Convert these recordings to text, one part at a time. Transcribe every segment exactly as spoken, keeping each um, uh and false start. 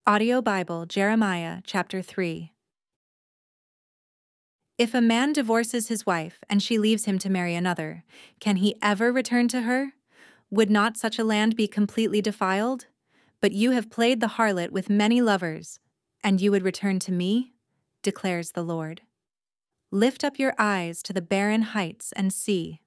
Audio Bible, Jeremiah chapter three. If a man divorces his wife and she leaves him to marry another, can he ever return to her? Would not such a land be completely defiled? But you have played the harlot with many lovers, and you would return to me? Declares the Lord. Lift up your eyes to the barren heights and see.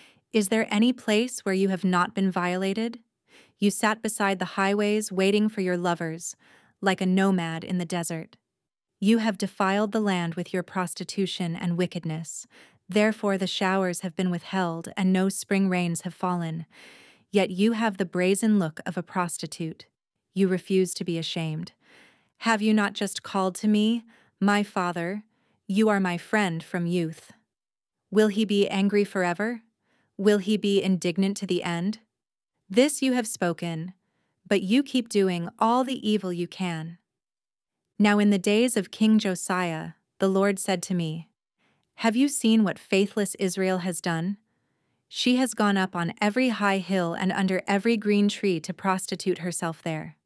Is there any place where you have not been violated? You sat beside the highways waiting for your lovers, like a nomad in the desert. You have defiled the land with your prostitution and wickedness. Therefore the showers have been withheld and no spring rains have fallen. Yet you have the brazen look of a prostitute. You refuse to be ashamed. Have you not just called to me, my father? You are my friend from youth. Will he be angry forever? Will he be indignant to the end? This you have spoken, but you keep doing all the evil you can. Now in the days of King Josiah, the Lord said to me, Have you seen what faithless Israel has done? She has gone up on every high hill and under every green tree to prostitute herself there.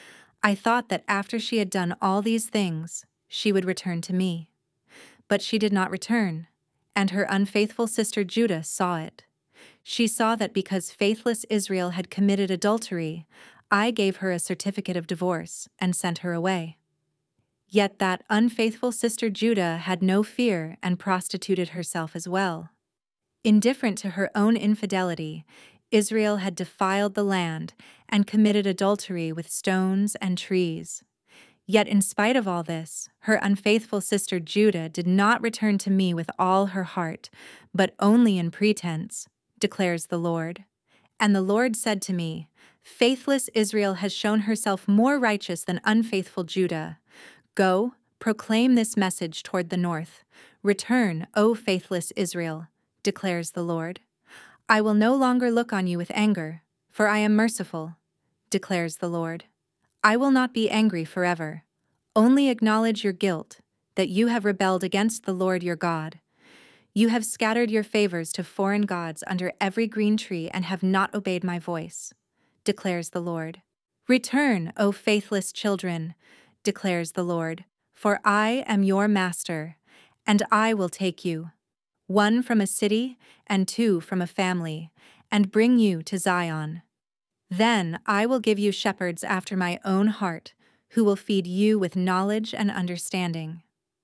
I thought that after she had done all these things, she would return to me. But she did not return, and her unfaithful sister Judah saw it. She saw that because faithless Israel had committed adultery, I gave her a certificate of divorce and sent her away. Yet that unfaithful sister Judah had no fear and prostituted herself as well. Indifferent to her own infidelity, Israel had defiled the land and committed adultery with stones and trees. Yet in spite of all this, her unfaithful sister Judah did not return to me with all her heart, but only in pretense, declares the Lord. And the Lord said to me, Faithless Israel has shown herself more righteous than unfaithful Judah. Go, proclaim this message toward the north. Return, O faithless Israel, declares the Lord. I will no longer look on you with anger, for I am merciful, declares the Lord. I will not be angry forever. Only acknowledge your guilt, that you have rebelled against the Lord your God. You have scattered your favors to foreign gods under every green tree and have not obeyed my voice, declares the Lord. Return, O faithless children, declares the Lord, for I am your master, and I will take you, one from a city and two from a family, and bring you to Zion. Then I will give you shepherds after my own heart, who will feed you with knowledge and understanding.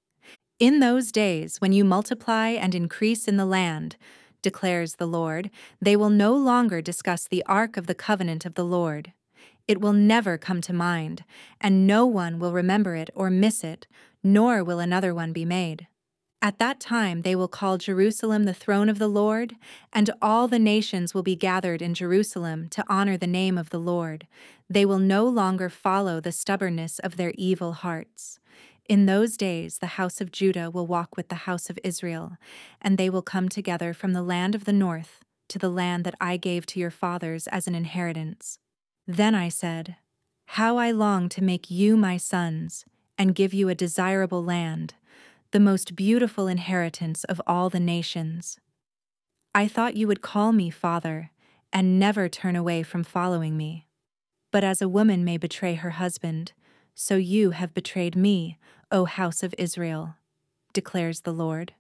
In those days, when you multiply and increase in the land, declares the Lord, they will no longer discuss the ark of the covenant of the Lord. It will never come to mind, and no one will remember it or miss it, nor will another one be made. At that time they will call Jerusalem the throne of the Lord, and all the nations will be gathered in Jerusalem to honor the name of the Lord. They will no longer follow the stubbornness of their evil hearts. In those days the house of Judah will walk with the house of Israel, and they will come together from the land of the north to the land that I gave to your fathers as an inheritance. Then I said, How I long to make you my sons, and give you a desirable land, the most beautiful inheritance of all the nations. I thought you would call me Father, and never turn away from following me. But as a woman may betray her husband, so you have betrayed me, O house of Israel, declares the Lord.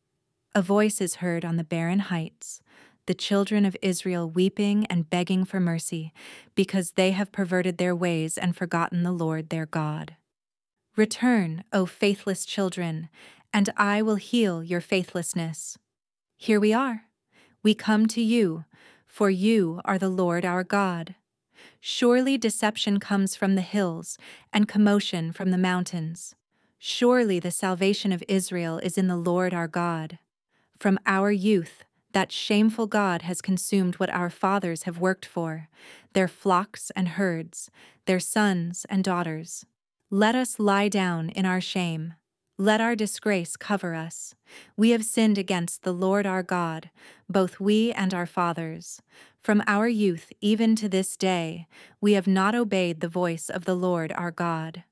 A voice is heard on the barren heights, the children of Israel weeping and begging for mercy, because they have perverted their ways and forgotten the Lord their God. Return, O faithless children, and I will heal your faithlessness. Here we are. We come to you, for you are the Lord our God. Surely deception comes from the hills, and commotion from the mountains. Surely the salvation of Israel is in the Lord our God. From our youth, that shameful God has consumed what our fathers have worked for, their flocks and herds, their sons and daughters. Let us lie down in our shame. Let our disgrace cover us. We have sinned against the Lord our God, both we and our fathers. From our youth even to this day, we have not obeyed the voice of the Lord our God.